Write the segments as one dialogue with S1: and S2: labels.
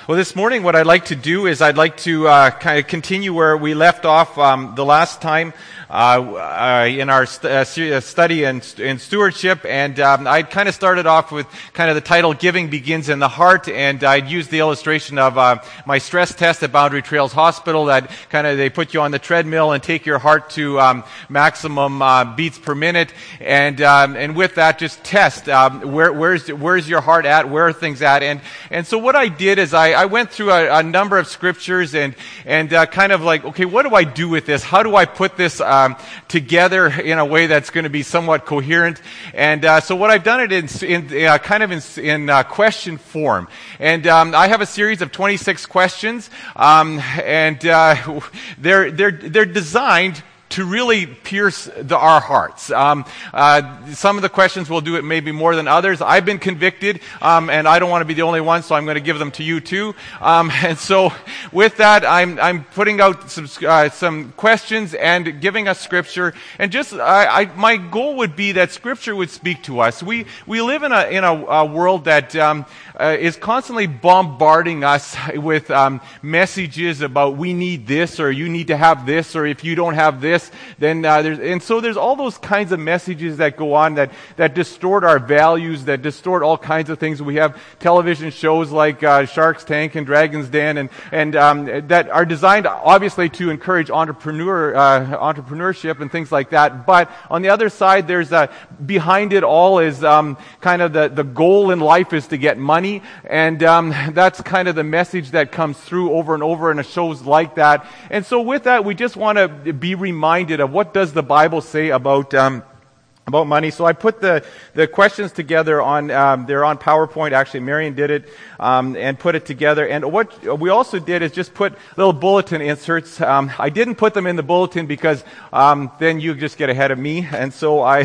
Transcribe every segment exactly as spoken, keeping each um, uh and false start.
S1: Well, this morning what I'd like to do is I'd like to uh, kind of continue where we left off um, the last time uh, uh, in our st- uh, study in, in stewardship, and um, I'd kind of started off with kind of the title, Giving Begins in the Heart, and I'd used the illustration of uh, my stress test at Boundary Trails Hospital that kind of they put you on the treadmill and take your heart to um, maximum uh, beats per minute, and um, and with that just test um, where where's where's your heart at, where are things at, and and so what I did is I I went through a, a number of scriptures and and uh, kind of like, okay, what do I do with this? How do I put this um, together in a way that's going to be somewhat coherent? And uh, so what I've done it in, in uh, kind of in, in uh, question form. And um, I have a series of twenty-six questions, um, and uh, they're they're they're designed to really pierce the, our hearts. Um, uh, some of the questions will do it maybe more than others. I've been convicted, um, and I don't want to be the only one, so I'm going to give them to you too. Um, and so, with that, I'm I'm putting out some uh, some questions and giving us scripture. And just I, I, my goal would be that scripture would speak to us. We we live in a in a, a world that um, uh, is constantly bombarding us with um, messages about we need this, or you need to have this, or if you don't have this, then uh, there's and so there's all those kinds of messages that go on that that distort our values, that distort all kinds of things. We have television shows like uh, Shark's Tank and Dragon's Den, and and um, that are designed obviously to encourage entrepreneur uh, entrepreneurship and things like that. But on the other side, there's uh, behind it all is um, kind of the the goal in life is to get money, and um, that's kind of the message that comes through over and over in shows like that. And so with that, we just want to be reminded of what does the Bible say about um, about money. So I put the, the questions together on, um, they're on PowerPoint. Actually, Marion did it, um, and put it together. And what we also did is just put little bulletin inserts. Um, I didn't put them in the bulletin because, um, then you just get ahead of me. And so I,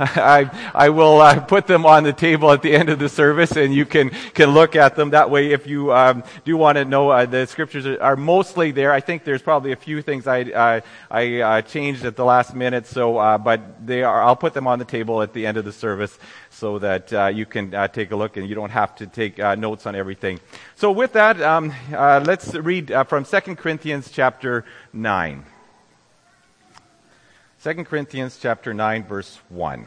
S1: I, I will, uh, put them on the table at the end of the service, and you can, can look at them. That way, if you, um, do want to know, uh, the scriptures are, are mostly there. I think there's probably a few things I, uh, I, uh, changed at the last minute. So, uh, but they are, I'll put them on the table at the end of the service so that uh, you can uh, take a look and you don't have to take uh, notes on everything. So with that, um, uh, let's read uh, from Second Corinthians chapter nine. Second Corinthians chapter nine, verse one.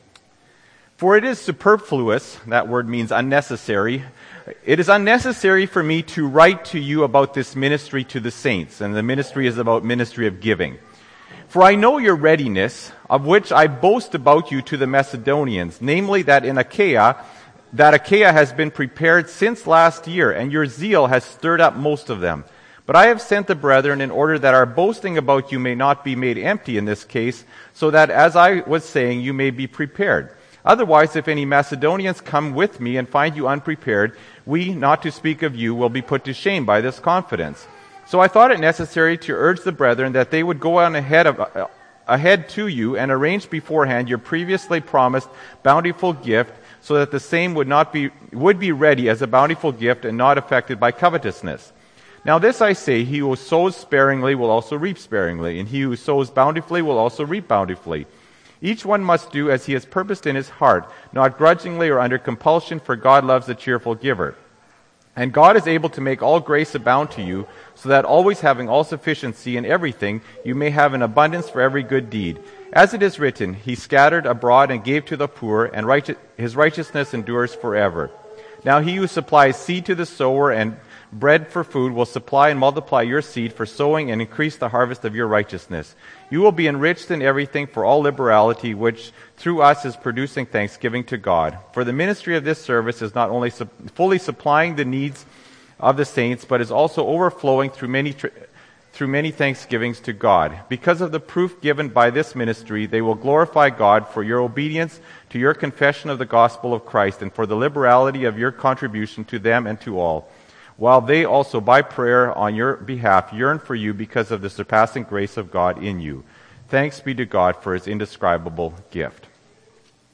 S1: For it is superfluous, that word means unnecessary, it is unnecessary for me to write to you about this ministry to the saints, and the ministry is about ministry of giving. For I know your readiness, of which I boast about you to the Macedonians, namely that in Achaia, that Achaia has been prepared since last year, and your zeal has stirred up most of them. But I have sent the brethren in order that our boasting about you may not be made empty in this case, so that, as I was saying, you may be prepared. Otherwise, if any Macedonians come with me and find you unprepared, we, not to speak of you, will be put to shame by this confidence. So I thought it necessary to urge the brethren that they would go on ahead of uh, ahead to you and arrange beforehand your previously promised bountiful gift, so that the same would not be would be ready as a bountiful gift and not affected by covetousness. Now this I say, he who sows sparingly will also reap sparingly, and he who sows bountifully will also reap bountifully. Each one must do as he has purposed in his heart, not grudgingly or under compulsion, for God loves a cheerful giver. And God is able to make all grace abound to you, so that always having all sufficiency in everything, you may have an abundance for every good deed. As it is written, he scattered abroad and gave to the poor, and righteous, his righteousness endures forever. Now he who supplies seed to the sower and bread for food will supply and multiply your seed for sowing and increase the harvest of your righteousness. You will be enriched in everything for all liberality, which through us is producing thanksgiving to God. For the ministry of this service is not only su- fully supplying the needs of the saints, but is also overflowing through many tr- through many thanksgivings to God. Because of the proof given by this ministry, they will glorify God for your obedience to your confession of the gospel of Christ, and for the liberality of your contribution to them and to all, while they also by prayer on your behalf yearn for you because of the surpassing grace of God in you. Thanks be to God for his indescribable gift.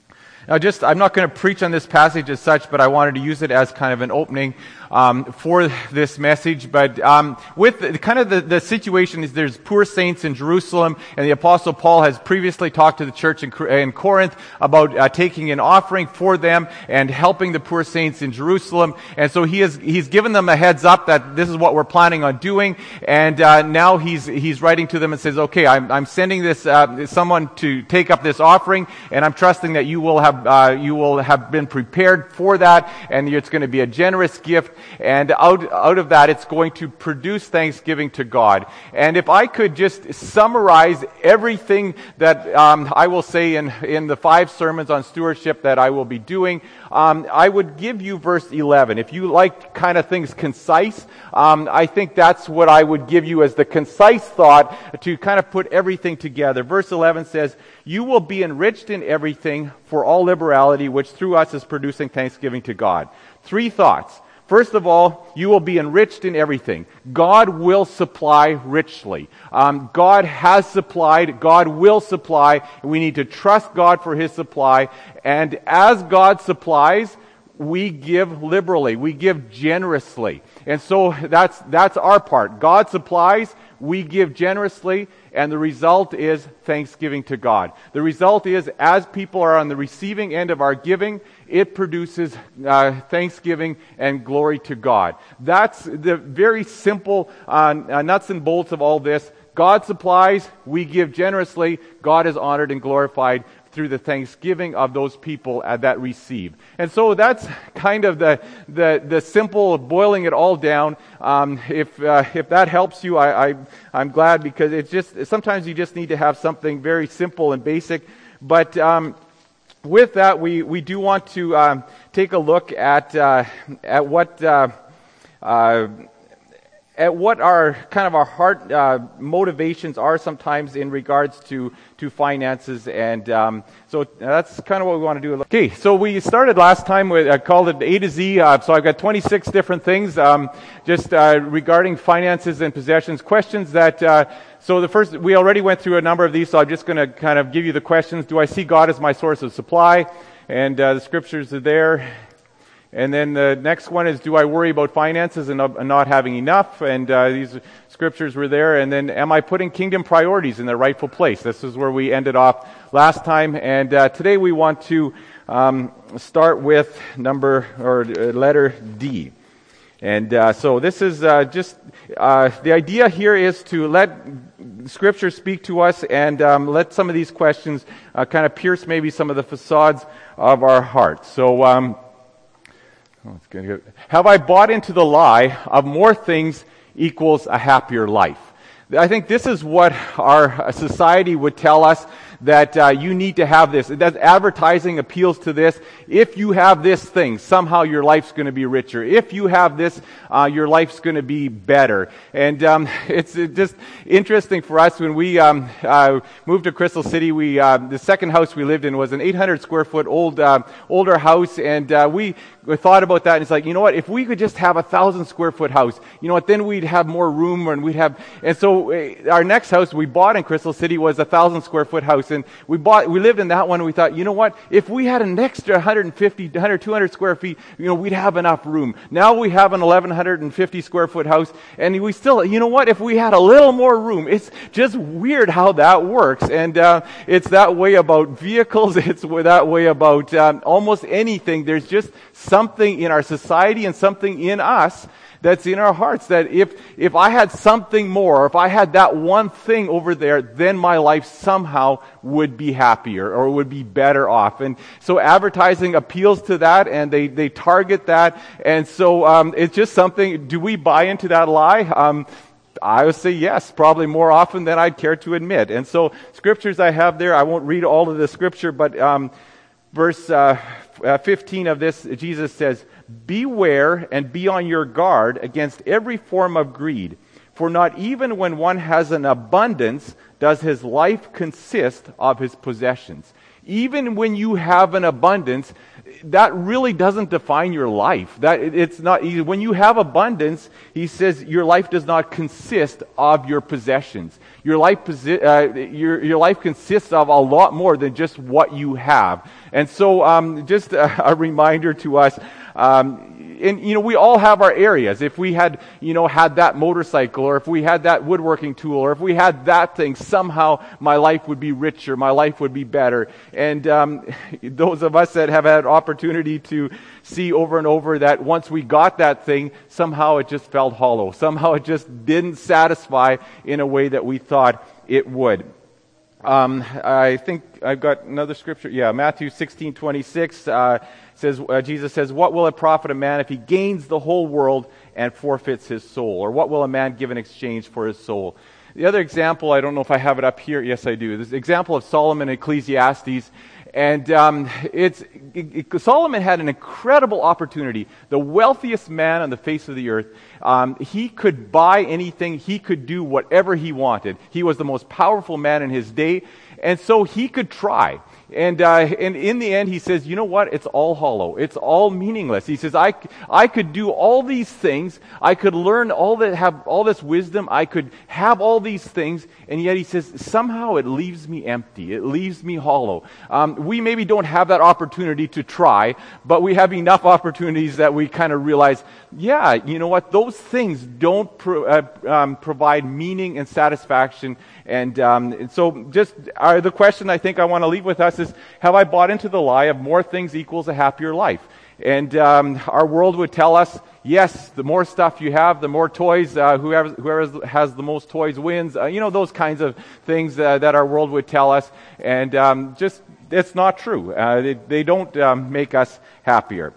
S1: Now, just, I'm not going to preach on this passage as such, but I wanted to use it as kind of an opening um, for this message. But um, with the, kind of the, the situation is there's poor saints in Jerusalem, and the Apostle Paul has previously talked to the church in, in Corinth about uh, taking an offering for them and helping the poor saints in Jerusalem. And so he has he's given them a heads up that this is what we're planning on doing. And uh, now he's he's writing to them and says, okay, I'm, I'm sending this uh, someone to take up this offering, and I'm trusting that you will have Uh, you will have been prepared for that, and it's going to be a generous gift, and out, out of that it's going to produce thanksgiving to God. And if I could just summarize everything that um, I will say in, in the five sermons on stewardship that I will be doing, um, I would give you verse eleven. If you like kind of things concise, um, I think that's what I would give you as the concise thought to kind of put everything together. Verse eleven says, "You will be enriched in everything for all liberality, which through us is producing thanksgiving to God." Three thoughts. First of all, you will be enriched in everything. God will supply richly. Um, God has supplied. God will supply. We need to trust God for His supply. And as God supplies, we give liberally. We give generously. And so that's that's our part. God supplies. We give generously, and the result is thanksgiving to God. The result is, as people are on the receiving end of our giving, it produces uh, thanksgiving and glory to God. That's the very simple uh, uh, nuts and bolts of all this. God supplies, we give generously, God is honored and glorified through the thanksgiving of those people uh, that receive. And so that's kind of the the, the simple boiling it all down. Um, if uh, if that helps you, I, I I'm glad, because it's just sometimes you just need to have something very simple and basic. But um, with that, we we do want to um, take a look at uh, at what. Uh, uh, At what our kind of our heart uh, motivations are sometimes in regards to to finances, and um, so that's kind of what we want to do. Okay, so we started last time with I called it A to Z. Uh, so I've got twenty-six different things um, just uh, regarding finances and possessions. Questions that. Uh, so the first, we already went through a number of these. So I'm just going to kind of give you the questions. Do I see God as my source of supply? And uh, the scriptures are there. And then the next one is, do I worry about finances and not having enough? And uh, these scriptures were there. And then, am I putting kingdom priorities in their rightful place? This is where we ended off last time. And uh, today we want to um, start with number or uh, letter D. And uh, so this is uh, just uh, the idea here is to let Scripture speak to us, and um, let some of these questions uh, kind of pierce maybe some of the facades of our hearts. So. Um, Oh, it's good. Have I bought into the lie of more things equals a happier life? I think this is what our society would tell us, that uh, you need to have this. That advertising appeals to this. If you have this thing, somehow your life's going to be richer. If you have this, uh, your life's going to be better. And um, it's just interesting for us when we um, uh, moved to Crystal City. We uh, the second house we lived in was an eight hundred square foot old uh, older house, and uh, we we thought about that, and it's like, you know what, if we could just have a thousand square foot house, you know what, then we'd have more room, and we'd have, and so uh, our next house we bought in Crystal City was a thousand square foot house, and we bought, we lived in that one, and we thought, you know what, if we had an extra one hundred fifty, one hundred, two hundred square feet, you know, we'd have enough room. Now we have an eleven fifty square foot house, and we still, you know what, if we had a little more room, it's just weird how that works, and uh, it's that way about vehicles, it's that way about um, almost anything. There's just something in our society and something in us that's in our hearts, that if if I had something more, if I had that one thing over there, then my life somehow would be happier or would be better off. And so advertising appeals to that, and they, they target that. And so um, it's just something, do we buy into that lie? Um, I would say yes, probably more often than I'd care to admit. And so scriptures I have there, I won't read all of the scripture, but um, verse uh, fifteen of this, Jesus says, "Beware and be on your guard against every form of greed, for not even when one has an abundance does his life consist of his possessions."
S2: Even when you have an abundance, that really doesn't define your life. That it's not easy. When you have abundance, he says your life does not consist of your possessions. Your life, uh, your your life consists of a lot more than just what you have. And so, um, just a, a reminder to us. Um, And, you know, we all have our areas. If we had, you know, had that motorcycle, or if we had that woodworking tool, or if we had that thing, somehow my life would be richer, my life would be better. And um, those of us that have had opportunity to see over and over that once we got that thing, somehow it just felt hollow. Somehow it just didn't satisfy in a way that we thought it would. Um, I think I've got another scripture. Yeah, Matthew sixteen twenty-six uh, says, uh, Jesus says, "What will it profit a man if he gains the whole world and forfeits his soul? Or what will a man give in exchange for his soul?" The other example, I don't know if I have it up here. Yes, I do. This is the example of Solomon in Ecclesiastes. And um, it's it, it, Solomon had an incredible opportunity. The wealthiest man on the face of the earth. Um, he could buy anything. He could do whatever he wanted. He was the most powerful man in his day, and so he could try. And uh, and in the end, he says, you know what? It's all hollow. It's all meaningless. He says, I, I could do all these things. I could learn all that, have all this wisdom. I could have all these things. And yet he says, somehow it leaves me empty. It leaves me hollow. Um, we maybe don't have that opportunity to try, but we have enough opportunities that we kind of realize, yeah, you know what? Those things don't pro- uh, um, provide meaning and satisfaction. And, um, and so just uh, the question I think I want to leave with us is, have I bought into the lie of more things equals a happier life? And um, our world would tell us, yes, the more stuff you have, the more toys, uh, whoever, whoever has the most toys wins. Uh, you know, those kinds of things uh, that our world would tell us. And um, just, it's not true. Uh, they, they don't um, make us happier.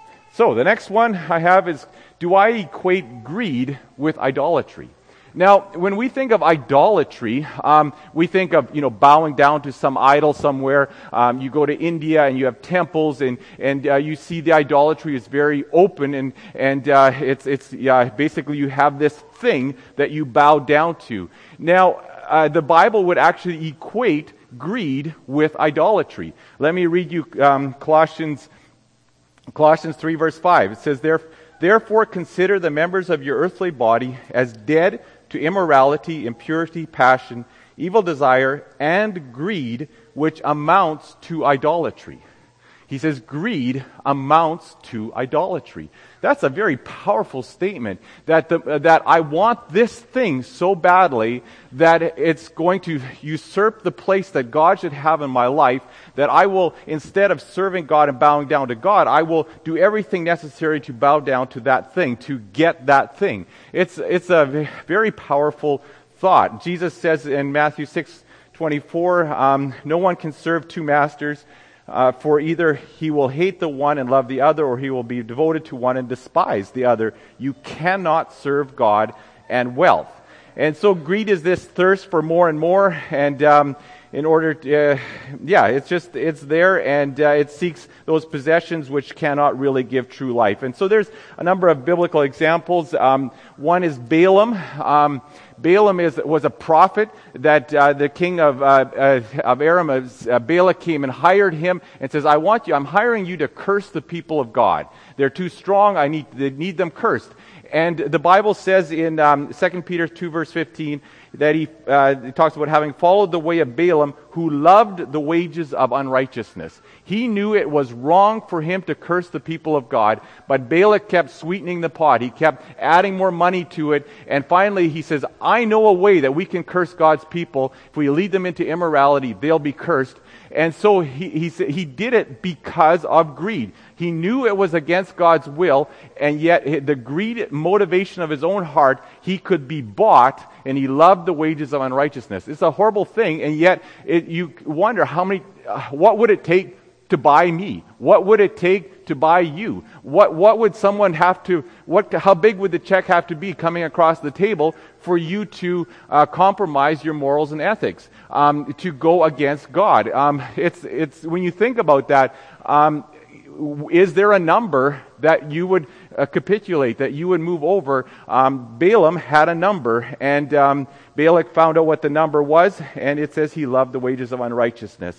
S2: So the next one I have is, do I equate greed with idolatry? Now, when we think of idolatry, um, we think of, you know, bowing down to some idol somewhere. Um, you go to India and you have temples, and and uh, you see the idolatry is very open, and and uh, it's it's yeah, basically you have this thing that you bow down to. Now, uh, the Bible would actually equate greed with idolatry. Let me read you um, Colossians Colossians three verse five. It says, "There, therefore consider the members of your earthly body as dead to immorality, impurity, passion, evil desire, and greed, which amounts to idolatry." He says greed amounts to idolatry. That's a very powerful statement, that the, uh, that I want this thing so badly that it's going to usurp the place that God should have in my life, that I will, instead of serving God and bowing down to God, I will do everything necessary to bow down to that thing, to get that thing. It's, it's a very powerful thought. Jesus says in Matthew six twenty-four, um, no one can serve two masters. Uh, for either he will hate the one and love the other, or he will be devoted to one and despise the other. You cannot serve God and wealth. And so greed is this thirst for more and more, and um, in order to, uh, yeah, it's just, it's there, and uh, it seeks those possessions which cannot really give true life. And so there's a number of biblical examples. Um, one is Balaam. Um, Balaam is, was a prophet that uh, the king of uh, uh, of Aram, uh, Balak, came and hired him and says, I want you, I'm hiring you to curse the people of God. They're too strong, I need, they need them cursed. And the Bible says in um, Second Peter two verse fifteen that he, uh, he talks about having followed the way of Balaam, who loved the wages of unrighteousness. He knew it was wrong for him to curse the people of God, but Balak kept sweetening the pot. He kept adding more money to it, and finally he says, I know a way that we can curse God's people. If we lead them into immorality, they'll be cursed. And so he, he, he did it because of greed. He knew it was against God's will, and yet the greed motivation of his own heart, he could be bought, and he loved the wages of unrighteousness. It's a horrible thing, and yet it, you wonder how many, uh, what would it take to buy me? What would it take to buy you? What what would someone have to, what how big would the check have to be coming across the table for you to uh, compromise your morals and ethics, um, to go against God? Um, it's it's when you think about that, um, is there a number that you would uh, capitulate, that you would move over? Um, Balaam had a number, and um, Balak found out what the number was, and it says he loved the wages of unrighteousness.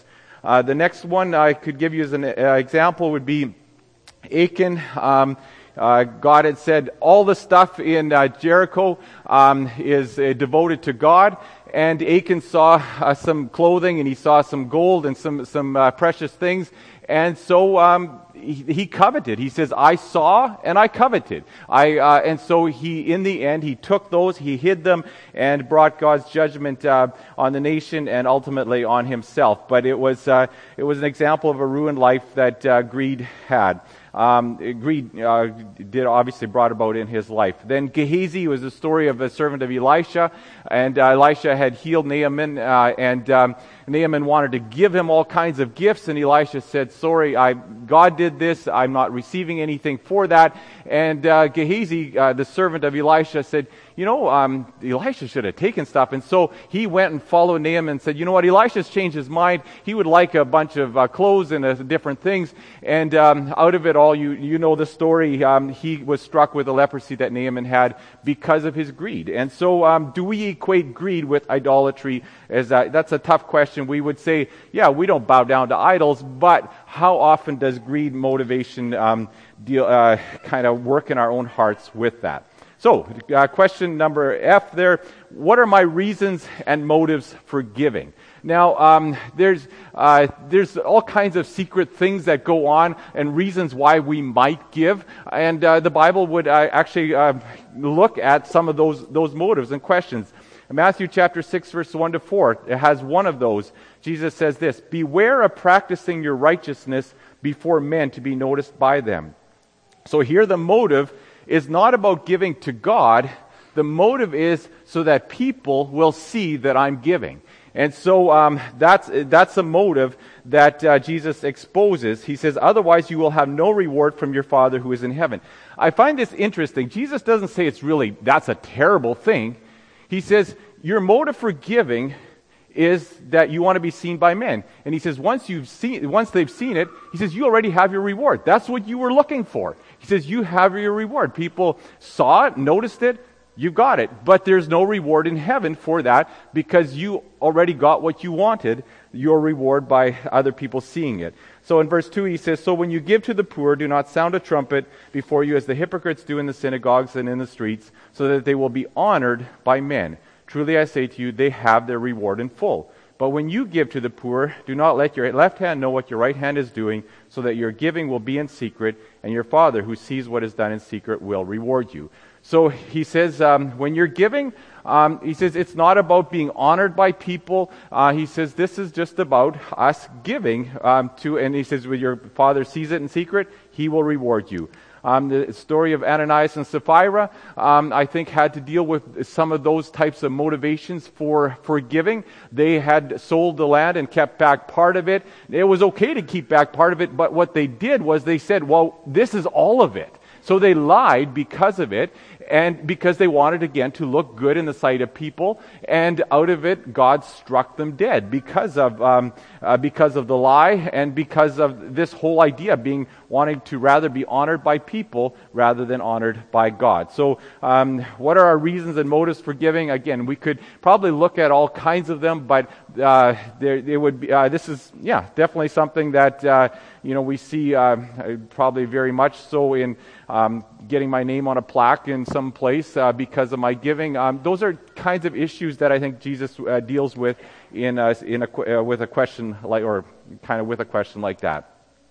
S2: Uh, the next one I could give you as an uh, example would be Achan. Um, uh, God had said all the stuff in uh, Jericho um, is uh, devoted to God. And Achan saw uh, some clothing, and he saw some gold and some some uh, precious things. And so um, he, he coveted. He says, I saw and I coveted. I uh, and so he, in the end, he took those, he hid them, and brought God's judgment uh, on the nation and ultimately on himself. But it was uh, it was an example of a ruined life that uh, greed had. Um, greed uh, did obviously brought about in his life. Then Gehazi was the story of a servant of Elisha, and uh, Elisha had healed Naaman, uh, and um, Naaman wanted to give him all kinds of gifts, and Elisha said, sorry, I, God did this, I'm not receiving anything for that. And uh, Gehazi, uh, the servant of Elisha, said, you know, um, Elisha should have taken stuff. And so he went and followed Naaman and said, you know what, Elisha's changed his mind. He would like a bunch of uh, clothes and uh, different things. And um, out of it all, you you know the story. Um, he was struck with the leprosy that Naaman had because of his greed. And so um, do we equate greed with idolatry? As uh, that's a tough question. We would say, yeah, we don't bow down to idols, but how often does greed motivation um, deal, uh, kind of work in our own hearts with that? So, uh, question number F there, what are my reasons and motives for giving? Now, um, there's uh, there's all kinds of secret things that go on and reasons why we might give, and uh, the Bible would uh, actually uh, look at some of those those motives and questions. In Matthew chapter six, verse one to four, it has one of those. Jesus says this, beware of practicing your righteousness before men to be noticed by them. So here the motive is not about giving to God. The motive is so that people will see that I'm giving. And so um, that's that's a motive that uh, Jesus exposes. He says, otherwise you will have no reward from your Father who is in heaven. I find this interesting. Jesus doesn't say it's really, that's a terrible thing. He says, your motive for giving is that you want to be seen by men. And he says, once you've seen, once they've seen it, he says, you already have your reward. That's what you were looking for. He says, you have your reward. People saw it, noticed it, you got it. But there's no reward in heaven for that because you already got what you wanted, your reward by other people seeing it. So in verse two he says, so when you give to the poor, do not sound a trumpet before you as the hypocrites do in the synagogues and in the streets, so that they will be honored by men. Truly I say to you, they have their reward in full. But when you give to the poor, do not let your left hand know what your right hand is doing, so that your giving will be in secret, and your Father who sees what is done in secret will reward you. So he says, um, when you're giving, um, he says it's not about being honored by people. Uh, he says this is just about us giving um, to, and he says when your Father sees it in secret, he will reward you. Um, the story of Ananias and Sapphira, um, I think, had to deal with some of those types of motivations for, for giving. They had sold the land and kept back part of it. It was okay to keep back part of it, but what they did was they said, well, this is all of it. So they lied because of it, and because they wanted, again, to look good in the sight of people, and out of it, God struck them dead because of um, uh, because of the lie, and because of this whole idea being wanting to rather be honored by people rather than honored by God. So um, what are our reasons and motives for giving? Again, we could probably look at all kinds of them, but uh, there, it would be, uh, this is, yeah, definitely something that uh, you know we see uh, probably very much so in um, getting my name on a plaque in some place uh, because of my giving. Um, those are kinds of issues that I think Jesus uh, deals with in a, in a, uh, with a question like, or kind of with a question like that.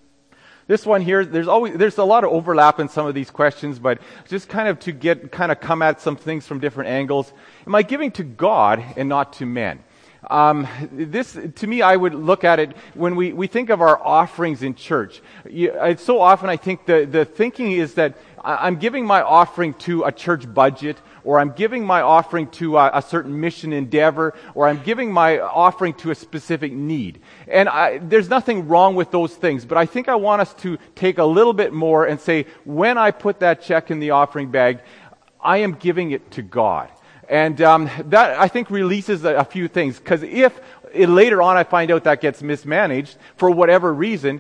S2: This one here, there's always there's a lot of overlap in some of these questions, but just kind of to get kind of come at some things from different angles. Am I giving to God and not to men? Um, this, to me, I would look at it when we, we think of our offerings in church. You, it's so often I think the, the thinking is that I'm giving my offering to a church budget, or I'm giving my offering to a, a certain mission endeavor, or I'm giving my offering to a specific need. And I, there's nothing wrong with those things, but I think I want us to take a little bit more and say, when I put that check in the offering bag, I am giving it to God. And um, that, I think, releases a, a few things. Because if it, later on I find out that gets mismanaged for whatever reason,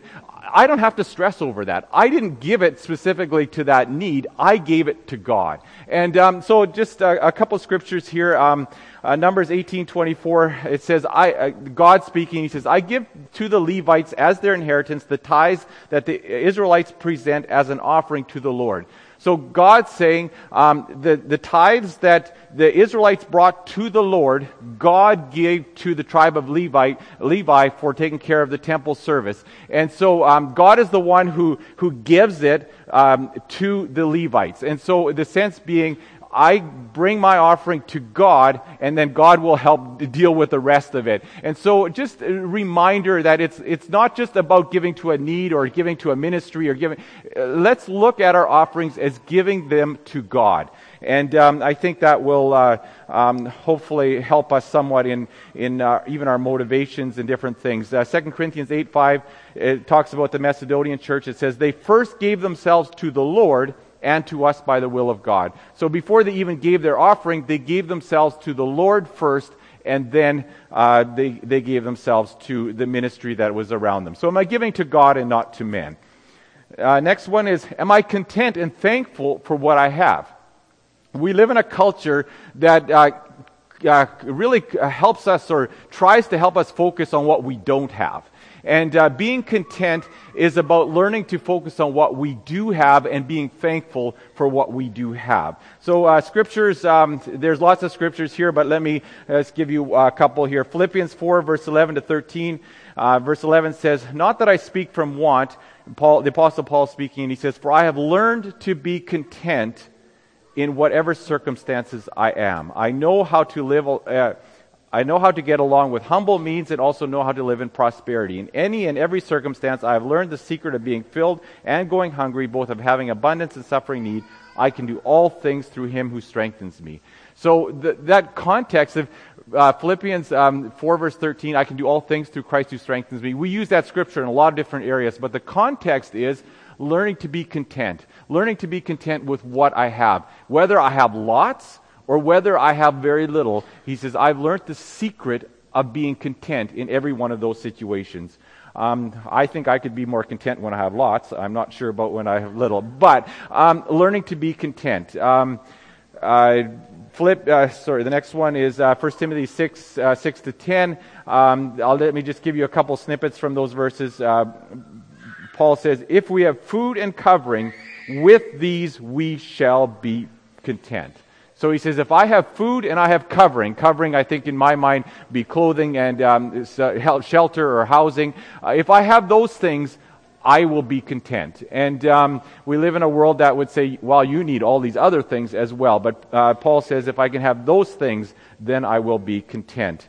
S2: I don't have to stress over that. I didn't give it specifically to that need. I gave it to God. And um, so just a, a couple scriptures here. Um, uh, Numbers eighteen twenty-four, it says, I, uh, God speaking, he says, I give to the Levites as their inheritance the tithes that the Israelites present as an offering to the Lord. So God's saying um, the, the tithes that the Israelites brought to the Lord, God gave to the tribe of Levi, Levi for taking care of the temple service. And so um, God is the one who, who gives it um, to the Levites. And so the sense being, I bring my offering to God, and then God will help deal with the rest of it. And so just a reminder that it's it's not just about giving to a need or giving to a ministry or giving. Uh, let's look at our offerings as giving them to God. And um, I think that will uh, um, hopefully help us somewhat in, in uh, even our motivations and different things. Uh, Second Corinthians eight five, it talks about the Macedonian church. It says, they first gave themselves to the Lord and to us by the will of God. So before they even gave their offering, they gave themselves to the Lord first, and then uh, they, they gave themselves to the ministry that was around them. So am I giving to God and not to men? Uh, next one is, am I content and thankful for what I have? We live in a culture that uh, uh, really helps us or tries to help us focus on what we don't have. And uh, being content is about learning to focus on what we do have and being thankful for what we do have. So uh, scriptures, um, there's lots of scriptures here, but let me uh, just give you a couple here. Philippians four, verse eleven to thirteen. Uh, verse eleven says, not that I speak from want, Paul, the Apostle Paul speaking, and he says, for I have learned to be content in whatever circumstances I am. I know how to live... Uh, I know how to get along with humble means and also know how to live in prosperity. In any and every circumstance, I have learned the secret of being filled and going hungry, both of having abundance and suffering need. I can do all things through him who strengthens me. So the, that context of uh, Philippians um, four verse thirteen, I can do all things through Christ who strengthens me. We use that scripture in a lot of different areas, but the context is learning to be content. Learning to be content with what I have. Whether I have lots or whether I have very little, he says, I've learned the secret of being content in every one of those situations. Um, I think I could be more content when I have lots. I'm not sure about when I have little. But um, learning to be content. Um, uh, flip. Uh, sorry, the next one is uh, First Timothy six, uh, six to ten. Um, I'll, let me just give you a couple snippets from those verses. Uh, Paul says, if we have food and covering, with these we shall be content. So he says, if I have food and I have covering, covering I think in my mind be clothing and um, shelter or housing. Uh, if I have those things, I will be content. And um, we live in a world that would say, well, you need all these other things as well. But uh, Paul says, if I can have those things, then I will be content.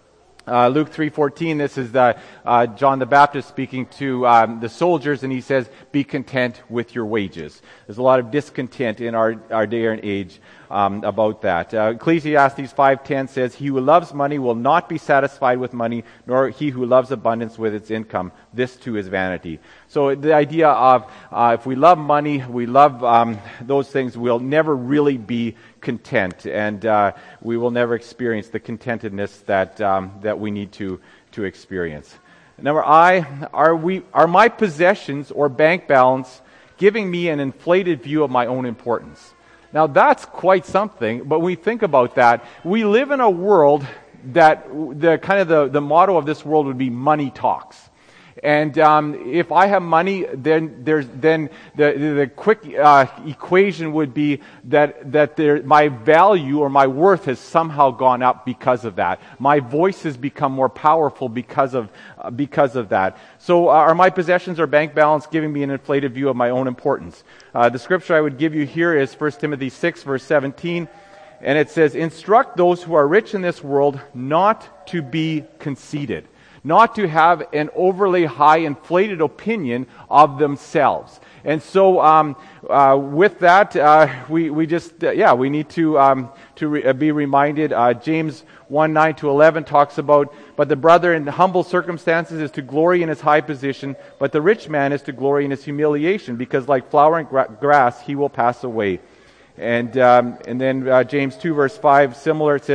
S2: Uh, Luke three fourteen, this is the, uh, John the Baptist speaking to um, the soldiers, and he says, be content with your wages. There's a lot of discontent in our, our day and age um, about that. Uh, Ecclesiastes five ten says, he who loves money will not be satisfied with money, nor he who loves abundance with its income. This too is vanity. So the idea of uh, if we love money, we love um, those things, we'll never really be content, and uh, we will never experience the contentedness that um, that we need to to experience. Number I, are we are my possessions or bank balance giving me an inflated view of my own importance? Now that's quite something, but when we think about that, we live in a world that the kind of the, the motto of this world would be money talks. And um, if I have money, then there's then the the quick uh, equation would be that that there, my value or my worth has somehow gone up because of that. My voice has become more powerful because of uh, because of that. So, uh, are my possessions or bank balance giving me an inflated view of my own importance? Uh, the scripture I would give you here is First Timothy six, verse seventeen, and it says, "Instruct those who are rich in this world not to be conceited." Not to have an overly high inflated opinion of themselves. And so um, uh, with that, uh, we, we just, uh, yeah, we need to um, to re- be reminded. Uh, James one, nine to eleven talks about, but the brother in humble circumstances is to glory in his high position, but the rich man is to glory in his humiliation, because like flowering gra- grass, he will pass away. And um, and then uh, James two, verse five, similar, it says,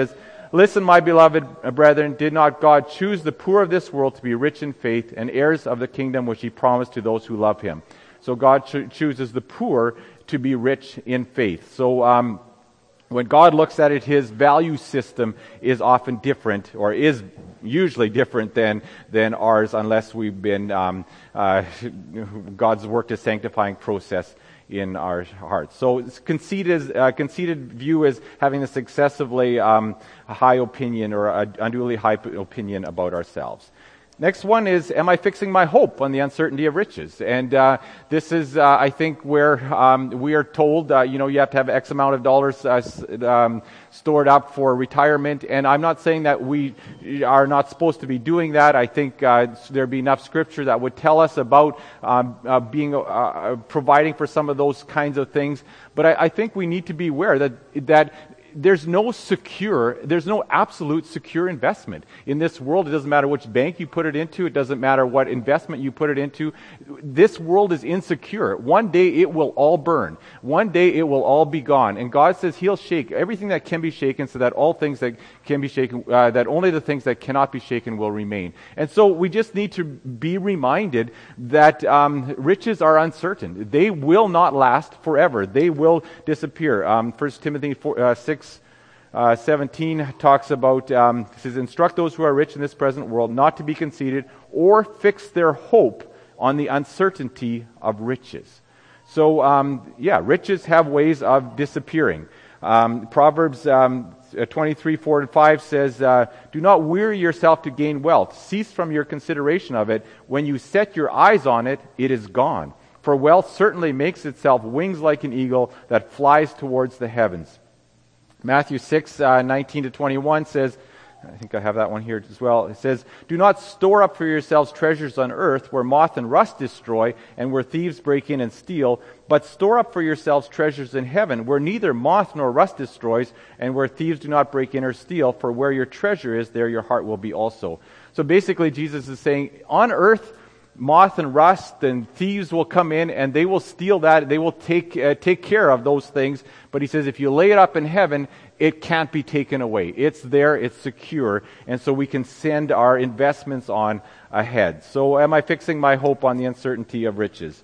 S2: Listen, my beloved brethren, did not God choose the poor of this world to be rich in faith and heirs of the kingdom which he promised to those who love him? So God cho- chooses the poor to be rich in faith. So um, when God looks at it, his value system is often different, or is usually different than than ours, unless we've been um, uh, God's worked a sanctifying process in our hearts. So conceited, uh, conceited view is having this excessively um, high opinion, or a unduly high opinion about ourselves. Next one is, am I fixing my hope on the uncertainty of riches? And uh, this is, uh, I think, where um, we are told, uh, you know, you have to have X amount of dollars uh, um, stored up for retirement. And I'm not saying that we are not supposed to be doing that. I think uh, there'd be enough scripture that would tell us about um, uh, being uh, providing for some of those kinds of things. But I, I think we need to be aware that that. There's no secure, there's no absolute secure investment. In this world, it doesn't matter which bank you put it into, it doesn't matter what investment you put it into. This world is insecure. One day it will all burn. One day it will all be gone. And God says he'll shake everything that can be shaken, so that all things that can be shaken, uh, that only the things that cannot be shaken will remain. And so we just need to be reminded that um, riches are uncertain. They will not last forever. They will disappear. Um, First Timothy four, uh, six Uh, seventeen talks about, um, it says, instruct those who are rich in this present world not to be conceited or fix their hope on the uncertainty of riches. So, um, yeah, riches have ways of disappearing. Um, Proverbs um, twenty-three, four and five says, uh, do not weary yourself to gain wealth. Cease from your consideration of it. When you set your eyes on it, it is gone. For wealth certainly makes itself wings like an eagle that flies towards the heavens. Matthew six, uh, nineteen to twenty-one says, I think I have that one here as well. It says, do not store up for yourselves treasures on earth where moth and rust destroy and where thieves break in and steal, but store up for yourselves treasures in heaven where neither moth nor rust destroys and where thieves do not break in or steal, for where your treasure is, there your heart will be also. So basically Jesus is saying, on earth, moth and rust and thieves will come in and they will steal that. They will take uh, take care of those things. But he says if you lay it up in heaven, it can't be taken away. It's there, it's secure, and so we can send our investments on ahead. So am I fixing my hope on the uncertainty of riches?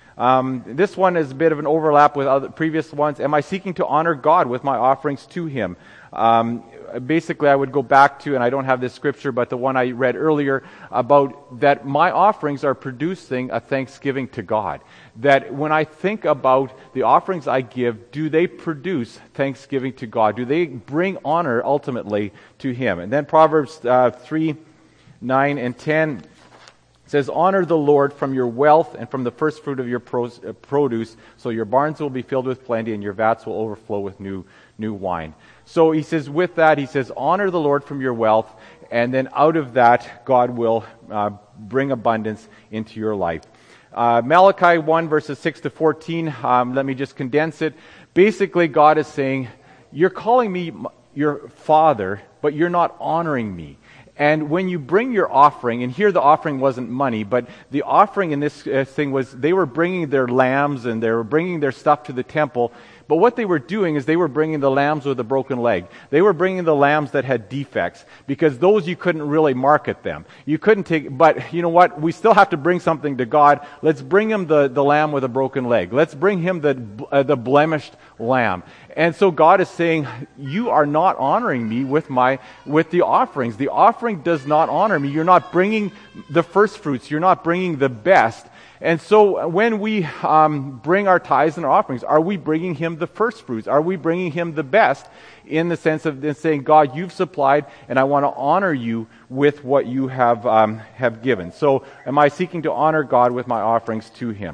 S2: Um, this one is a bit of an overlap with other previous ones. Am I seeking to honor God with my offerings to him? Um, basically, I would go back to, and I don't have this scripture, but the one I read earlier about that my offerings are producing a thanksgiving to God. That when I think about the offerings I give, do they produce thanksgiving to God? Do they bring honor ultimately to him? And then Proverbs uh, three, nine, and ten says, honor the Lord from your wealth and from the first fruit of your produce, so your barns will be filled with plenty and your vats will overflow with new new wine. So he says, with that, he says, honor the Lord from your wealth, and then out of that, God will uh, bring abundance into your life. Uh, Malachi one, verses six to fourteen, um, let me just condense it. Basically, God is saying, you're calling me your father, but you're not honoring me. And when you bring your offering, and here the offering wasn't money, but the offering in this uh, thing was they were bringing their lambs and they were bringing their stuff to the temple. But what they were doing is they were bringing the lambs with a broken leg. They were bringing the lambs that had defects, because those you couldn't really market them. You couldn't take, but you know what? We still have to bring something to God. Let's bring him the, the lamb with a broken leg. Let's bring him the, uh, the blemished lamb. And so God is saying, you are not honoring me with my, with the offerings. The offering does not honor me. You're not bringing the first fruits. You're not bringing the best. And so when we um, bring our tithes and our offerings, are we bringing him the first fruits? Are we bringing him the best, in the sense of saying, God, you've supplied, and I want to honor you with what you have um, have given. So am I seeking to honor God with my offerings to him?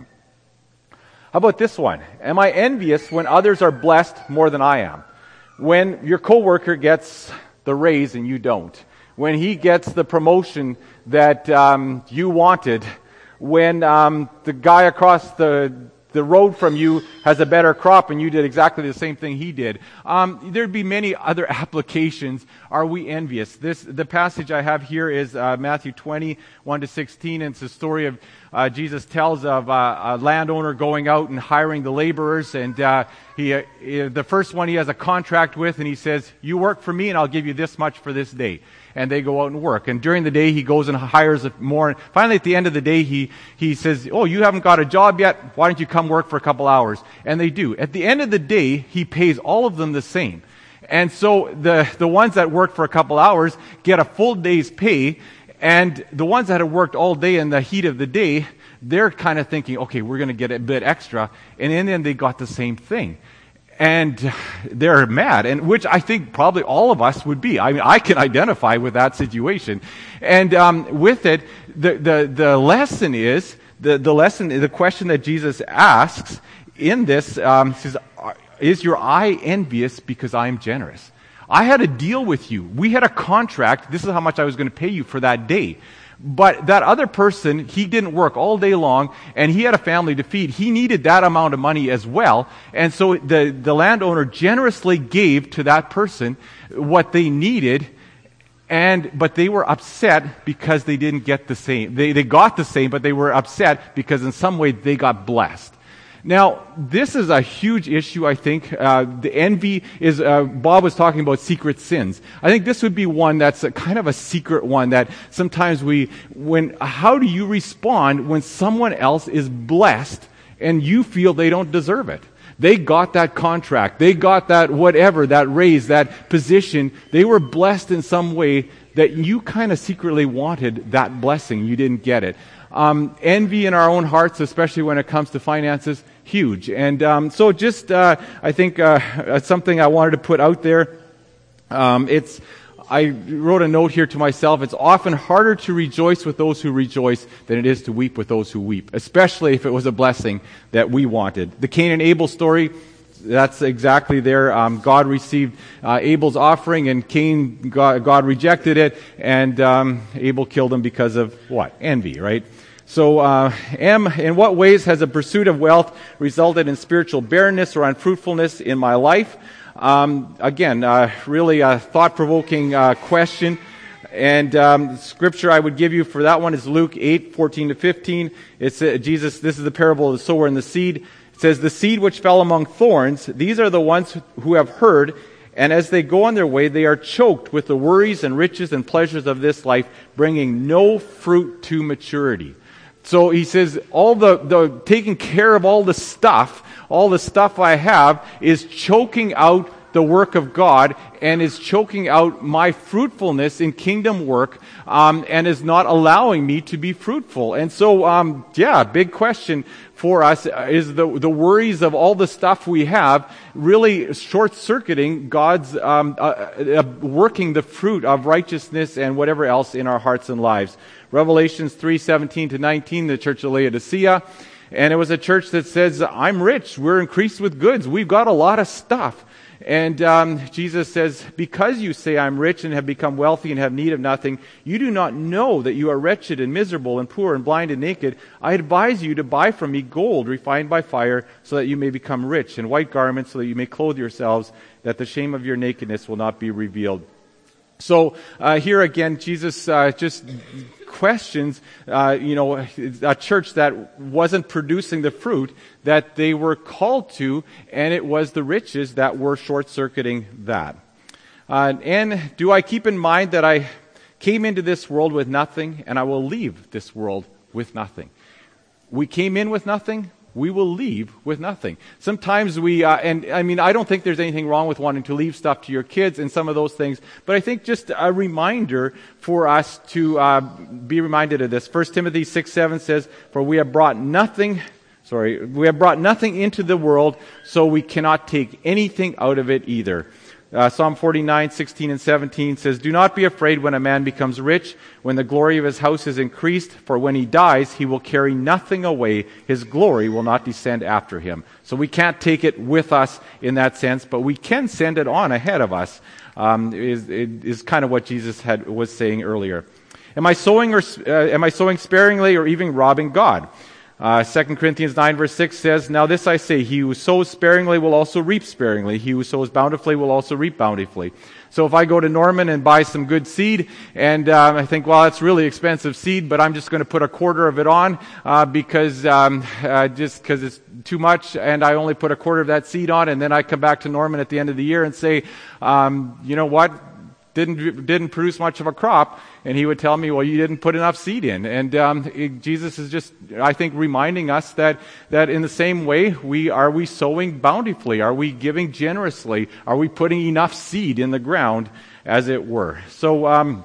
S2: How about this one? Am I envious when others are blessed more than I am? When your coworker gets the raise and you don't. When he gets the promotion that um, you wanted. When um, the guy across the the road from you has a better crop and you did exactly the same thing he did. Um, there'd be many other applications. Are we envious? This the passage I have here is uh, Matthew twenty, one to sixteen, and it's the story of uh, Jesus tells of uh, a landowner going out and hiring the laborers, and uh, he, uh, the first one he has a contract with, and he says, "You work for me, and I'll give you this much for this day." And they go out and work. And during the day, he goes and hires more. And finally, at the end of the day, he, he says, "Oh, you haven't got a job yet? Why don't you come work for a couple hours?" And they do. At the end of the day, he pays all of them the same. And so the, the ones that work for a couple hours get a full day's pay, and the ones that have worked all day in the heat of the day, they're kind of thinking, okay, we're going to get a bit extra. And in the end, they got the same thing. And they're mad, and which I think probably all of us would be. I mean, I can identify with that situation. And um, with it, the, the, the lesson is, the, the lesson, the question that Jesus asks in this, um, says, "Is your eye envious because I am generous?" I had a deal with you. We had a contract. This is how much I was going to pay you for that day. But that other person, he didn't work all day long, and he had a family to feed. He needed that amount of money as well. And so the, the landowner generously gave to that person what they needed, and but they were upset because they didn't get the same. They, they got the same, but they were upset because in some way they got blessed. Now, this is a huge issue, I think. Uh, the envy is, uh, Bob was talking about secret sins. I think this would be one that's a, kind of a secret one that sometimes we, when, how do you respond when someone else is blessed and you feel they don't deserve it? They got that contract. They got that whatever, that raise, that position. They were blessed in some way that you kind of secretly wanted that blessing. You didn't get it. Um, envy in our own hearts, especially when it comes to finances, huge. And um, so just, uh, I think, uh, it's something I wanted to put out there. Um, it's, I wrote a note here to myself. It's often harder to rejoice with those who rejoice than it is to weep with those who weep, especially if it was a blessing that we wanted. The Cain and Abel story, that's exactly there. Um, God received uh, Abel's offering, and Cain, God, God rejected it, and um, Abel killed him because of what? Envy, right? So, uh, M, in what ways has a pursuit of wealth resulted in spiritual barrenness or unfruitfulness in my life? Um, again, uh, really a thought-provoking uh, question. And um, the scripture I would give you for that one is Luke eight, fourteen to fifteen. It's uh, Jesus, this is the parable of the sower and the seed. It says, "The seed which fell among thorns, these are the ones who have heard, and as they go on their way, they are choked with the worries and riches and pleasures of this life, bringing no fruit to maturity." So he says, all the, the taking care of all the stuff, all the stuff I have is choking out the work of God and is choking out my fruitfulness in kingdom work, um, and is not allowing me to be fruitful. And so, um, yeah, big question for us is the the worries of all the stuff we have really short-circuiting God's um, uh, uh, working the fruit of righteousness and whatever else in our hearts and lives. Revelations three, seventeen to nineteen, the church of Laodicea. And it was a church that says, "I'm rich, we're increased with goods, we've got a lot of stuff." And um, Jesus says, "Because you say I'm rich and have become wealthy and have need of nothing, you do not know that you are wretched and miserable and poor and blind and naked. I advise you to buy from me gold refined by fire so that you may become rich, and white garments so that you may clothe yourselves, that the shame of your nakedness will not be revealed." So uh, here again, Jesus uh, just questions, uh, you know, a church that wasn't producing the fruit that they were called to, and it was the riches that were short-circuiting that. Uh, and do I keep in mind that I came into this world with nothing, and I will leave this world with nothing? We came in with nothing. We will leave with nothing. Sometimes we, uh, and I mean, I don't think there's anything wrong with wanting to leave stuff to your kids and some of those things, but I think just a reminder for us to uh, be reminded of this. First Timothy six, seven says, "For we have brought nothing, sorry, we have brought nothing into the world, so we cannot take anything out of it either." Uh, Psalm forty-nine, sixteen and seventeen says, "Do not be afraid when a man becomes rich, when the glory of his house is increased, for when he dies, he will carry nothing away. His glory will not descend after him." So we can't take it with us in that sense, but we can send it on ahead of us, um, is, is kind of what Jesus had was saying earlier. Am I sowing or uh, am I sowing sparingly or even robbing God? Uh, Second Corinthians nine verse six says, "Now this I say, he who sows sparingly will also reap sparingly. He who sows bountifully will also reap bountifully." So if I go to Norman and buy some good seed, and um, I think, well, it's really expensive seed, but I'm just going to put a quarter of it on uh, because um, uh, just because it's too much, and I only put a quarter of that seed on, and then I come back to Norman at the end of the year and say, um, you know what? Didn't didn't produce much of a crop, and he would tell me, well, you didn't put enough seed in. And um, it, Jesus is just, I think, reminding us that that in the same way, we are we sowing bountifully? Are we giving generously? Are we putting enough seed in the ground, as it were? So um,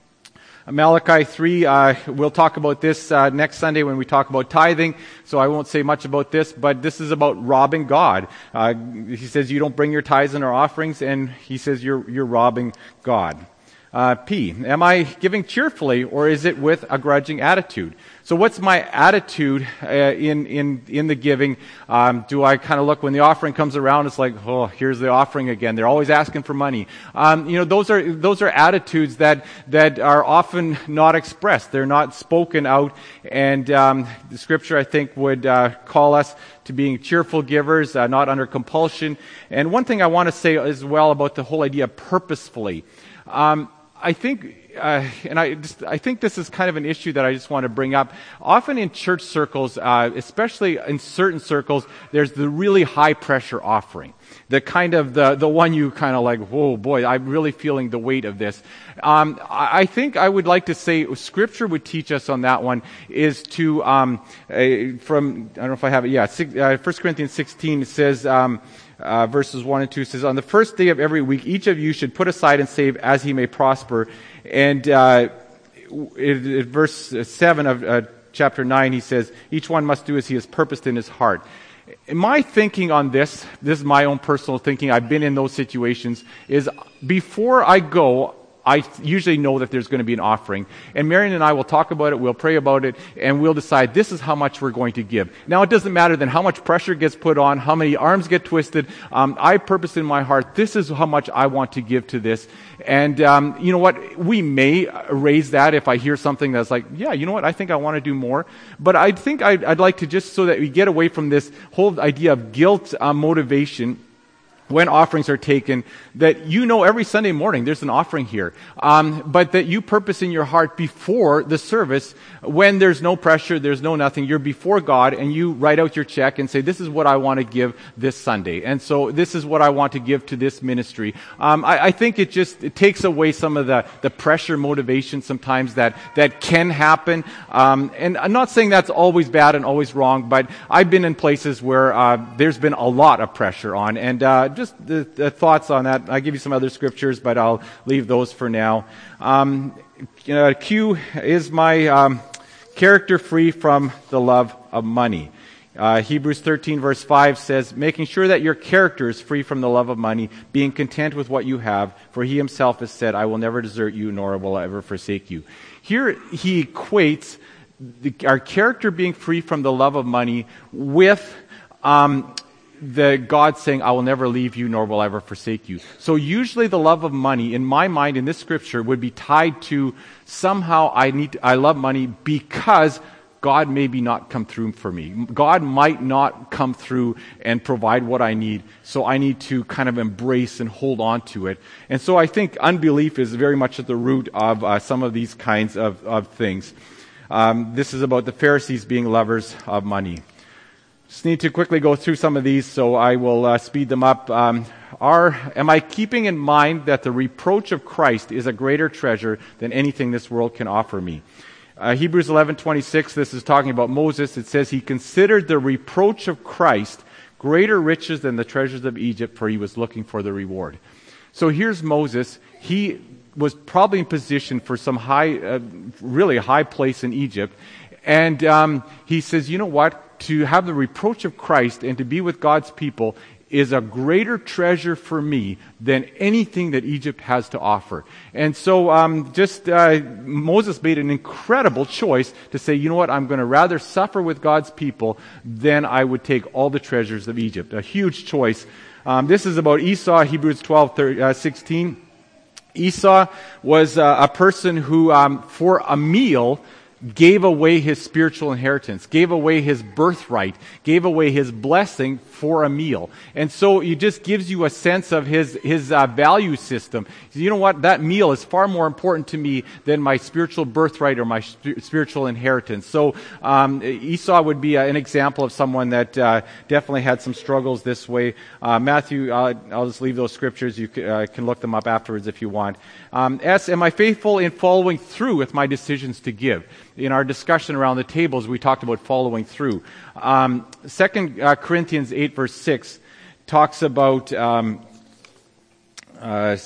S2: Malachi three, uh, we'll talk about this uh, next Sunday when we talk about tithing, so I won't say much about this, but this is about robbing God. Uh, he says you don't bring your tithes and our offerings, and he says you're you're robbing God. Uh, P, am I giving cheerfully, or is it with a grudging attitude? So what's my attitude uh, in in in the giving? Um, do I kind of look when the offering comes around? It's like, oh, here's the offering again. They're always asking for money. Um, you know, those are those are attitudes that that are often not expressed. They're not spoken out. And um, the Scripture, I think, would uh, call us to being cheerful givers, uh, not under compulsion. And one thing I want to say as well about the whole idea of purposefully. Um, I think, uh, and I just, I think this is kind of an issue that I just want to bring up. Often in church circles, uh, especially in certain circles, there's the really high pressure offering. The kind of, the, the one you kind of like, whoa, boy, I'm really feeling the weight of this. Um, I, I think I would like to say Scripture would teach us on that one is to, um, uh, from, I don't know if I have it, yeah, six, uh, First Corinthians sixteen says, um, Uh, verses one and two says, "On the first day of every week, each of you should put aside and save as he may prosper." And uh, in, in verse seven of uh, chapter nine, he says, "Each one must do as he has purposed in his heart." My thinking on this, this is my own personal thinking, I've been in those situations, is before I go, I usually know that there's going to be an offering. And Marion and I will talk about it, we'll pray about it, and we'll decide this is how much we're going to give. Now, it doesn't matter then how much pressure gets put on, how many arms get twisted. Um, I purpose in my heart, this is how much I want to give to this. And um, you know what? We may raise that if I hear something that's like, yeah, you know what? I think I want to do more. But I think I'd, I'd like to just so that we get away from this whole idea of guilt uh, motivation, when offerings are taken, that you know every Sunday morning there's an offering here, um, but that you purpose in your heart before the service, when there's no pressure, there's no nothing, you're before God and you write out your check and say, this is what I want to give this Sunday, and so this is what I want to give to this ministry. Um, I, I think it just it takes away some of the, the pressure motivation sometimes that, that can happen, um, and I'm not saying that's always bad and always wrong, but I've been in places where uh, there's been a lot of pressure on, and uh, just the, the thoughts on that. I'll give you some other scriptures, but I'll leave those for now. Um, uh, Q is my um, character free from the love of money. Uh, Hebrews thirteen verse five says, making sure that your character is free from the love of money, being content with what you have, for he himself has said, I will never desert you, nor will I ever forsake you. Here he equates the, our character being free from the love of money with um, the God saying, I will never leave you, nor will I ever forsake you. So usually the love of money, in my mind, in this scripture, would be tied to somehow I need, to, I love money because God maybe not come through for me. God might not come through and provide what I need, so I need to kind of embrace and hold on to it. And so I think unbelief is very much at the root of uh, some of these kinds of, of things. Um, this is about the Pharisees being lovers of money. Just need to quickly go through some of these, so I will uh, speed them up. Um, are, am I keeping in mind that the reproach of Christ is a greater treasure than anything this world can offer me? Uh, Hebrews eleven twenty-six, this is talking about Moses. It says, he considered the reproach of Christ greater riches than the treasures of Egypt, for he was looking for the reward. So here's Moses. He was probably in position for some high, uh, really high place in Egypt. And um, he says, you know what? To have the reproach of Christ and to be with God's people is a greater treasure for me than anything that Egypt has to offer. And so um, just uh, Moses made an incredible choice to say, you know what, I'm going to rather suffer with God's people than I would take all the treasures of Egypt. A huge choice. Um, this is about Esau, Hebrews twelve sixteen. Esau was uh, a person who, um, for a meal, gave away his spiritual inheritance, gave away his birthright, gave away his blessing for a meal. And so it just gives you a sense of his, his uh, value system. You know what? That meal is far more important to me than my spiritual birthright or my sp- spiritual inheritance. So um, Esau would be uh, an example of someone that uh, definitely had some struggles this way. Uh, Matthew, uh, I'll just leave those scriptures. You c- uh, can look them up afterwards if you want. Um, S, am I faithful in following through with my decisions to give? In our discussion around the tables, we talked about following through. Um, Second uh, Corinthians eight verse six talks about, um, uh,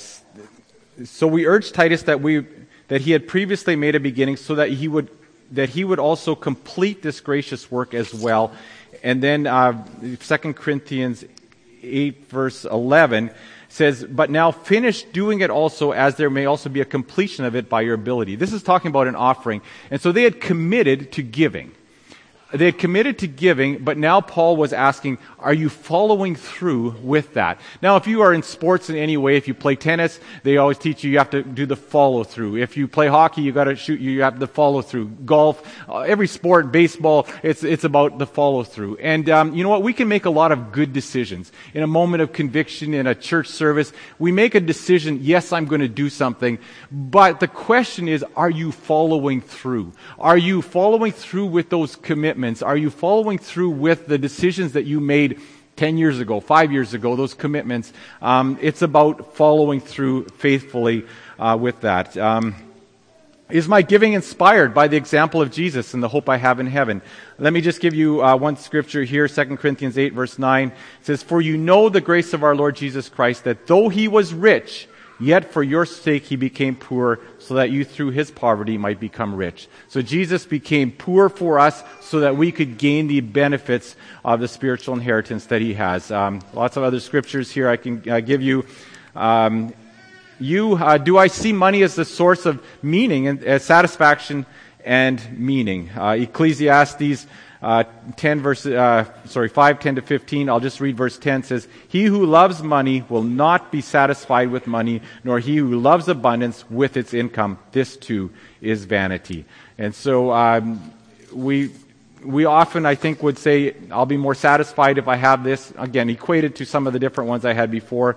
S2: so we urged Titus that we that he had previously made a beginning, so that he would that he would also complete this gracious work as well. And then uh, Second Corinthians eight verse eleven says, but now finish doing it also, as there may also be a completion of it by your ability. This is talking about an offering. And so they had committed to giving. They had committed to giving, but now Paul was asking, are you following through with that? Now, if you are in sports in any way, if you play tennis, they always teach you you have to do the follow through. If you play hockey, you got to shoot, you have the follow through. Golf, uh, every sport, baseball, it's it's about the follow through. And um, you know what? We can make a lot of good decisions in a moment of conviction in a church service. We make a decision. Yes, I'm going to do something, but the question is, are you following through? Are you following through with those commitments? Are you following through with the decisions that you made ten years ago, five years ago, those commitments? Um, it's about following through faithfully uh, with that. Um, is my giving inspired by the example of Jesus and the hope I have in heaven? Let me just give you uh, one scripture here, Second Corinthians eight, verse nine. It says, for you know the grace of our Lord Jesus Christ, that though he was rich, yet for your sake he became poor, so that you through his poverty might become rich. So Jesus became poor for us so that we could gain the benefits of the spiritual inheritance that he has. Um, lots of other scriptures here I can uh, give you. Um, you uh, do I see money as the source of meaning and uh, satisfaction and meaning? Uh, Ecclesiastes Uh, ten verse, uh, sorry, five, ten to fifteen. I'll just read verse ten. It says, he who loves money will not be satisfied with money, nor he who loves abundance with its income. This too is vanity. And so, um, we, we often, I think, would say, I'll be more satisfied if I have this. Again, equated to some of the different ones I had before.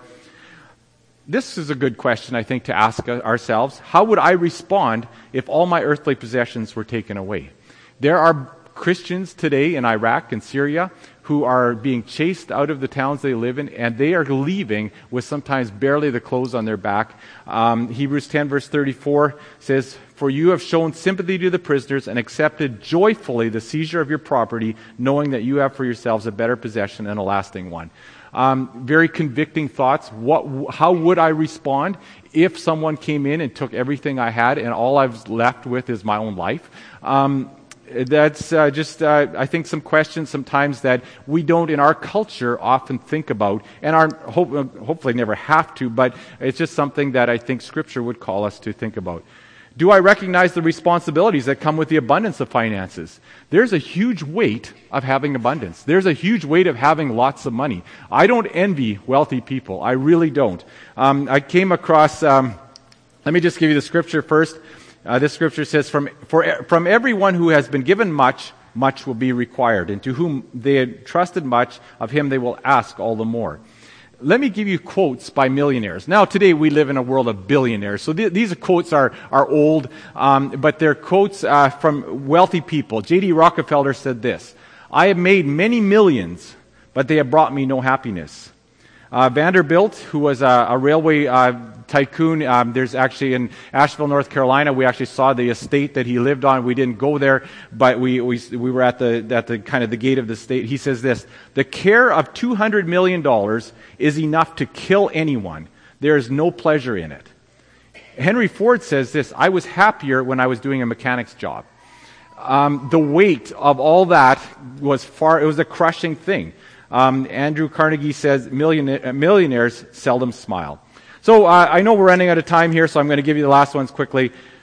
S2: This is a good question, I think, to ask ourselves. How would I respond if all my earthly possessions were taken away? There are Christians today in Iraq and Syria who are being chased out of the towns they live in, and they are leaving with sometimes barely the clothes on their back. Um, Hebrews ten verse thirty-four says, for you have shown sympathy to the prisoners and accepted joyfully the seizure of your property, knowing that you have for yourselves a better possession and a lasting one. Um, very convicting thoughts. What, how would I respond if someone came in and took everything I had and all I was left with is my own life? Um, That's uh, just, uh, I think, some questions sometimes that we don't in our culture often think about, and are hope, hopefully never have to, but it's just something that I think Scripture would call us to think about. Do I recognize the responsibilities that come with the abundance of finances? There's a huge weight of having abundance. There's a huge weight of having lots of money. I don't envy wealthy people. I really don't. Um, I came across, um, let me just give you the Scripture first. Uh, this scripture says, from, for, from everyone who has been given much, much will be required. And to whom they had trusted much, of him they will ask all the more. Let me give you quotes by millionaires. Now, today we live in a world of billionaires. So th- these quotes are, are old, um, but they're quotes uh, from wealthy people. J D Rockefeller said this, I have made many millions, but they have brought me no happiness. Uh, Vanderbilt, who was a, a railway uh, tycoon, um, there's actually in Asheville, North Carolina, we actually saw the estate that he lived on. We didn't go there, but we we, we were at the at the kind of the gate of the state. He says this, the care of two hundred million dollars is enough to kill anyone. There is no pleasure in it. Henry Ford says this, I was happier when I was doing a mechanic's job. Um, the weight of all that was far, it was a crushing thing. Um, Andrew Carnegie says millionaire, millionaires seldom smile. So uh, I know we're running out of time here, so I'm going to give you the last ones quickly.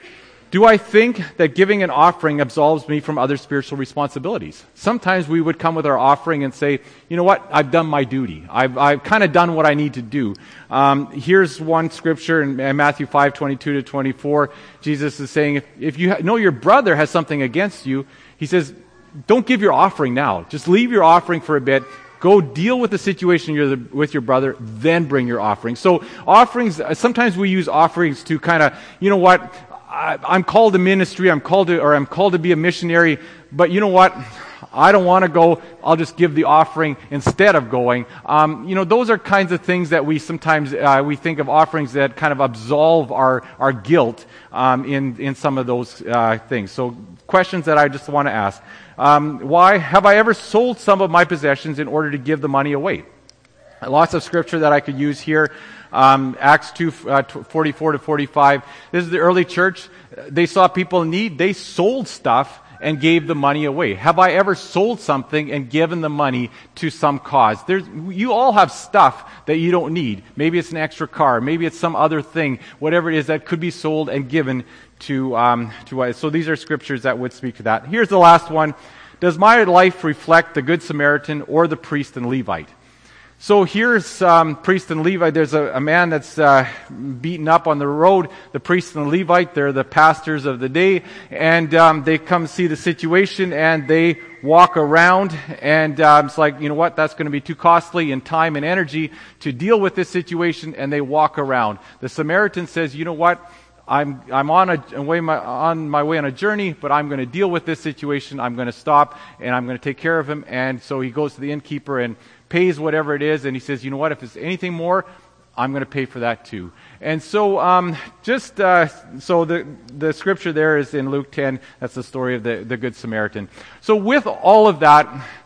S2: Do I think that giving an offering absolves me from other spiritual responsibilities? Sometimes we would come with our offering and say, you know what, I've done my duty. I've, I've kind of done what I need to do. Um, here's one scripture in Matthew five, twenty-two to twenty-four. Jesus is saying, if, if you know your brother has something against you, he says, don't give your offering now. Just leave your offering for a bit. Go deal with the situation you're the, with your brother, then bring your offering. So offerings, sometimes we use offerings to kind of, you know what, I, I'm called to ministry, I'm called to, or I'm called to be a missionary, but you know what? I don't want to go, I'll just give the offering instead of going. Um, you know, those are kinds of things that we sometimes, uh, we think of offerings that kind of absolve our, our guilt um, in, in some of those uh, things. So questions that I just want to ask. Um, why? Have I ever sold some of my possessions in order to give the money away? Lots of scripture that I could use here. Um, Acts two, uh, forty-four to forty-five. This is the early church. They saw people in need. They sold stuff and gave the money away. Have I ever sold something and given the money to some cause? There's, you all have stuff that you don't need. Maybe it's an extra car. Maybe it's some other thing. Whatever it is that could be sold and given to, um, to us. So these are scriptures that would speak to that. Here's the last one. Does my life reflect the Good Samaritan or the priest and Levite? So here's um, priest and Levite. There's a, a man that's uh, beaten up on the road. The priest and the Levite, they're the pastors of the day. And um, they come see the situation and they walk around. And um, it's like, you know what, that's going to be too costly in time and energy to deal with this situation. And they walk around. The Samaritan says, you know what, I'm I'm on a way my, on my way on a journey, but I'm going to deal with this situation. I'm going to stop and I'm going to take care of him. And so he goes to the innkeeper and pays whatever it is, and he says, you know what, if it's anything more, I'm going to pay for that too. And so, um, just uh, so the the scripture there is in Luke ten. That's the story of the the Good Samaritan. So with all of that,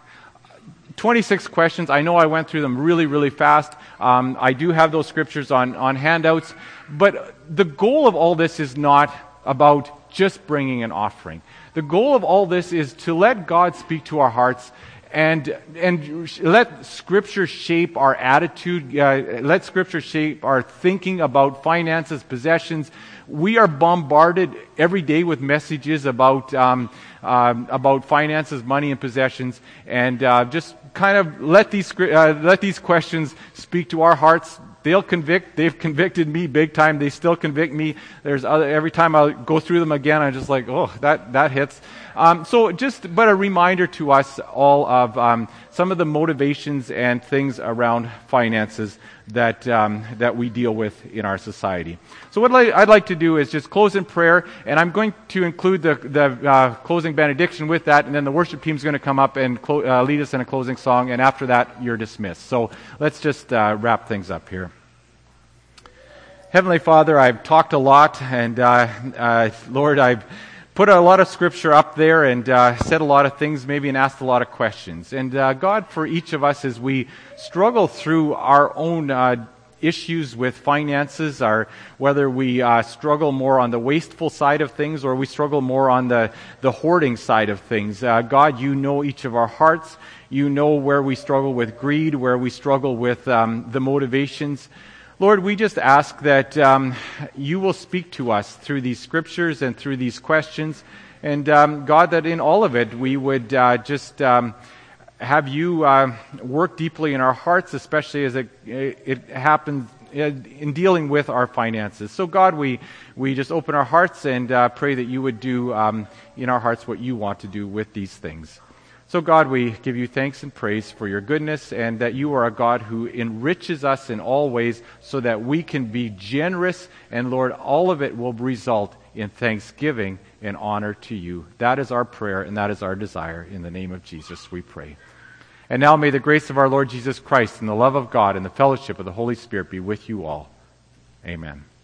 S2: twenty-six questions. I know I went through them really, really fast. Um, I do have those scriptures on on handouts, but the goal of all this is not about just bringing an offering. The goal of all this is to let God speak to our hearts. And and let Scripture shape our attitude. Uh, let Scripture shape our thinking about finances, possessions. We are bombarded every day with messages about um, um, about finances, money, and possessions. And uh, just kind of let these uh, let these questions speak to our hearts. They'll convict. They've convicted me big time. They still convict me. There's other, every time I go through them again, I'm just like, oh, that that hits. Um, so just, but a reminder to us all of um, some of the motivations and things around finances that um, that we deal with in our society. So what I'd like to do is just close in prayer, and I'm going to include the the uh, closing benediction with that, and then the worship team's going to come up and clo- uh, lead us in a closing song, and after that, you're dismissed. So let's just uh, wrap things up here. Heavenly Father, I've talked a lot, and uh, uh, Lord, I've put a lot of scripture up there and uh, said a lot of things, maybe, and asked a lot of questions. And uh, God, for each of us, as we struggle through our own uh, issues with finances, our, whether we uh, struggle more on the wasteful side of things or we struggle more on the, the hoarding side of things, uh, God, you know each of our hearts. You know where we struggle with greed, where we struggle with um, the motivations. Lord, we just ask that um, you will speak to us through these scriptures and through these questions. And um, God, that in all of it, we would uh, just um, have you uh, work deeply in our hearts, especially as it, it happens in dealing with our finances. So God, we, we just open our hearts and uh, pray that you would do um, in our hearts what you want to do with these things. So God, we give you thanks and praise for your goodness, and that you are a God who enriches us in all ways so that we can be generous, and Lord, all of it will result in thanksgiving and honor to you. That is our prayer, and that is our desire. In the name of Jesus we pray. And now may the grace of our Lord Jesus Christ and the love of God and the fellowship of the Holy Spirit be with you all. Amen.